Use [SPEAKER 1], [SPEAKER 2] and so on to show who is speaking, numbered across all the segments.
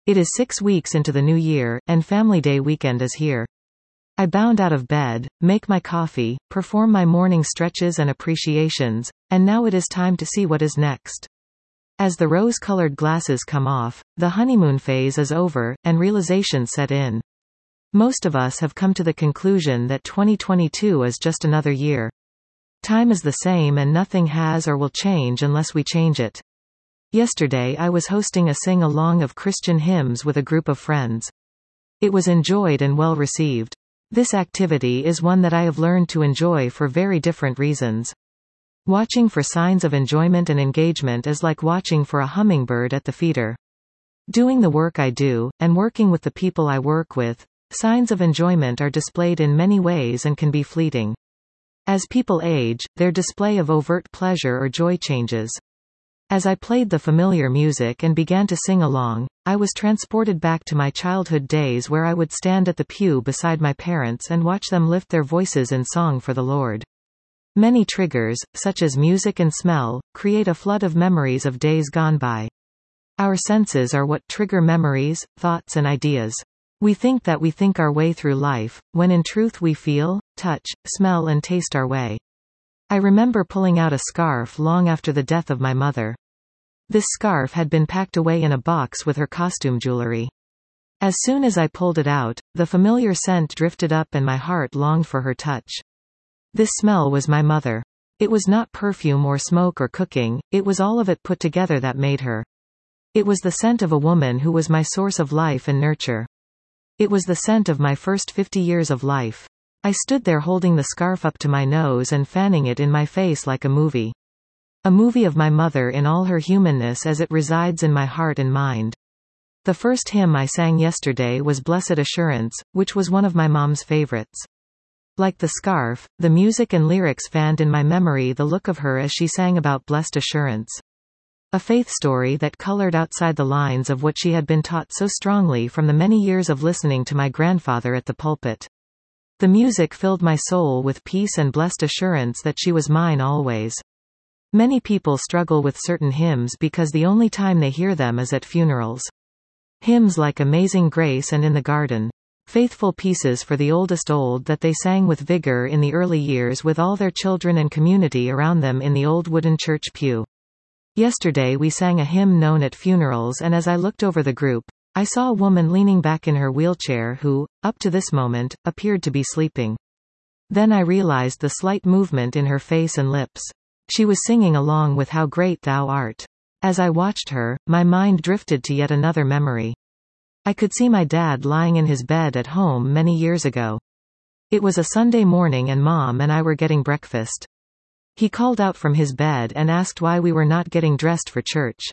[SPEAKER 1] It is 6 weeks into the new year, and Family Day weekend is here. I bound out of bed, make my coffee, perform my morning stretches and appreciations, and now it is time to see what is next. As the rose-colored glasses come off, the honeymoon phase is over, and realization set in. Most of us have come to the conclusion that 2022 is just another year. Time is the same and nothing has or will change unless we change it. Yesterday I was hosting a sing-along of Christian hymns with a group of friends. It was enjoyed and well received. This activity is one that I have learned to enjoy for very different reasons. Watching for signs of enjoyment and engagement is like watching for a hummingbird at the feeder. Doing the work I do, and working with the people I work with, signs of enjoyment are displayed in many ways and can be fleeting. As people age, their display of overt pleasure or joy changes. As I played the familiar music and began to sing along, I was transported back to my childhood days where I would stand at the pew beside my parents and watch them lift their voices in song for the Lord. Many triggers, such as music and smell, create a flood of memories of days gone by. Our senses are what trigger memories, thoughts and ideas. We think that we think our way through life, when in truth we feel, touch, smell and taste our way. I remember pulling out a scarf long after the death of my mother. This scarf had been packed away in a box with her costume jewelry. As soon as I pulled it out, the familiar scent drifted up and my heart longed for her touch. This smell was my mother. It was not perfume or smoke or cooking, it was all of it put together that made her. It was the scent of a woman who was my source of life and nurture. It was the scent of my first 50 years of life. I stood there holding the scarf up to my nose and fanning it in my face like a movie. A movie of my mother in all her humanness as it resides in my heart and mind. The first hymn I sang yesterday was Blessed Assurance, which was one of my mom's favorites. Like the scarf, the music and lyrics fanned in my memory the look of her as she sang about blessed assurance. A faith story that colored outside the lines of what she had been taught so strongly from the many years of listening to my grandfather at the pulpit. The music filled my soul with peace and blessed assurance that she was mine always. Many people struggle with certain hymns because the only time they hear them is at funerals. Hymns like Amazing Grace and In the Garden. Faithful pieces for the oldest old that they sang with vigor in the early years with all their children and community around them in the old wooden church pew. Yesterday we sang a hymn known at funerals and as I looked over the group, I saw a woman leaning back in her wheelchair who, up to this moment, appeared to be sleeping. Then I realized the slight movement in her face and lips. She was singing along with How Great Thou Art. As I watched her, my mind drifted to yet another memory. I could see my dad lying in his bed at home many years ago. It was a Sunday morning and Mom and I were getting breakfast. He called out from his bed and asked why we were not getting dressed for church.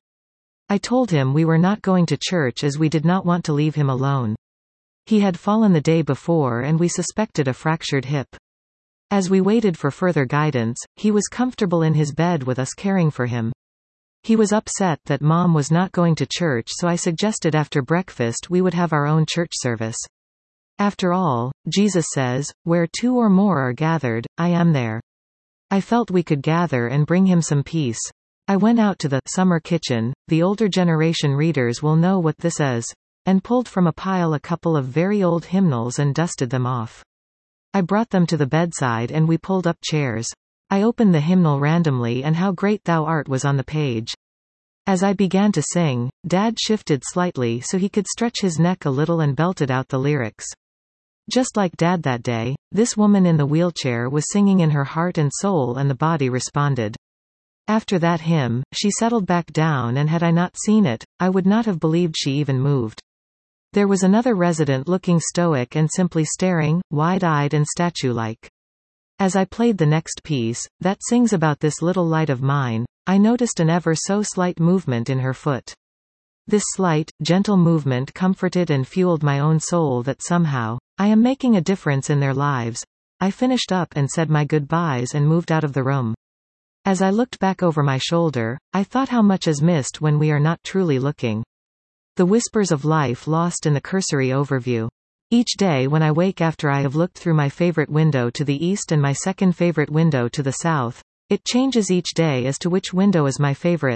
[SPEAKER 1] I told him we were not going to church as we did not want to leave him alone. He had fallen the day before and we suspected a fractured hip. As we waited for further guidance, he was comfortable in his bed with us caring for him. He was upset that Mom was not going to church, so I suggested after breakfast we would have our own church service. After all, Jesus says, "Where 2 or more are gathered, I am there." I felt we could gather and bring him some peace. I went out to the summer kitchen, the older generation readers will know what this is, and pulled from a pile a couple of very old hymnals and dusted them off. I brought them to the bedside and we pulled up chairs. I opened the hymnal randomly and How Great Thou Art was on the page. As I began to sing, Dad shifted slightly so he could stretch his neck a little and belted out the lyrics. Just like Dad that day, this woman in the wheelchair was singing in her heart and soul and the body responded. After that hymn, she settled back down and had I not seen it, I would not have believed she even moved. There was another resident looking stoic and simply staring, wide-eyed and statue-like. As I played the next piece, that sings about this little light of mine, I noticed an ever so slight movement in her foot. This slight, gentle movement comforted and fueled my own soul that somehow, I am making a difference in their lives. I finished up and said my goodbyes and moved out of the room. As I looked back over my shoulder, I thought how much is missed when we are not truly looking. The whispers of life lost in the cursory overview. Each day when I wake after I have looked through my favorite window to the east and my second favorite window to the south, it changes each day as to which window is my favorite.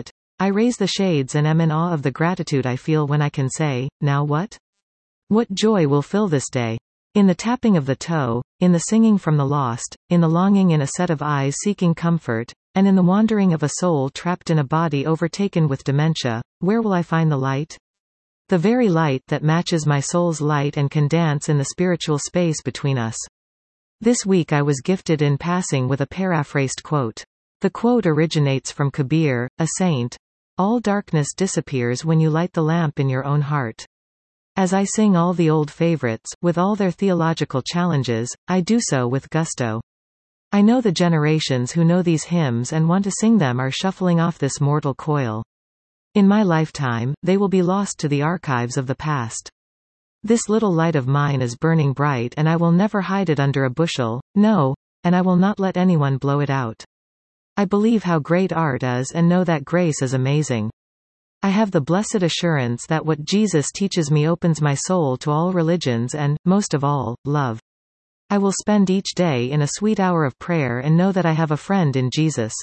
[SPEAKER 1] I raise the shades and am in awe of the gratitude I feel when I can say, now what? What joy will fill this day? In the tapping of the toe, in the singing from the lost, in the longing in a set of eyes seeking comfort, and in the wandering of a soul trapped in a body overtaken with dementia, where will I find the light? The very light that matches my soul's light and can dance in the spiritual space between us. This week I was gifted in passing with a paraphrased quote. The quote originates from Kabir, a saint. All darkness disappears when you light the lamp in your own heart. As I sing all the old favorites, with all their theological challenges, I do so with gusto. I know the generations who know these hymns and want to sing them are shuffling off this mortal coil. In my lifetime, they will be lost to the archives of the past. This little light of mine is burning bright and I will never hide it under a bushel, no, and I will not let anyone blow it out. I believe how great art is and know that grace is amazing. I have the blessed assurance that what Jesus teaches me opens my soul to all religions and, most of all, love. I will spend each day in a sweet hour of prayer and know that I have a friend in Jesus.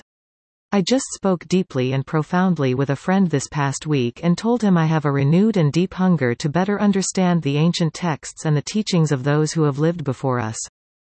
[SPEAKER 1] I just spoke deeply and profoundly with a friend this past week and told him I have a renewed and deep hunger to better understand the ancient texts and the teachings of those who have lived before us.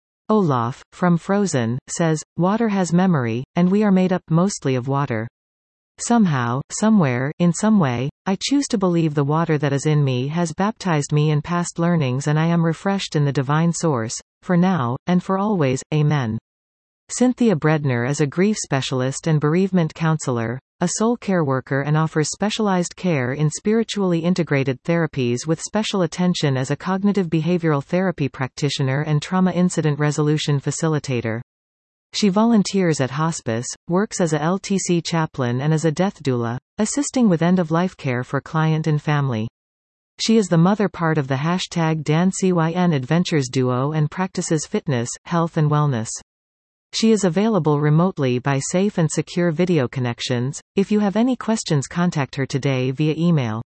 [SPEAKER 1] Olaf, from Frozen, says, water has memory, and we are made up mostly of water. Somehow, somewhere, in some way, I choose to believe the water that is in me has baptized me in past learnings and I am refreshed in the divine source, for now, and for always, Amen. Cynthia Bredner is a grief specialist and bereavement counselor, a soul care worker and offers specialized care in spiritually integrated therapies with special attention as a cognitive behavioral therapy practitioner and trauma incident resolution facilitator. She volunteers at hospice, works as a LTC chaplain and as a death doula, assisting with end-of-life care for client and family. She is the mother part of the #DanCYN Adventures duo and practices fitness, health and wellness. She is available remotely by safe and secure video connections. If you have any questions, contact her today via email.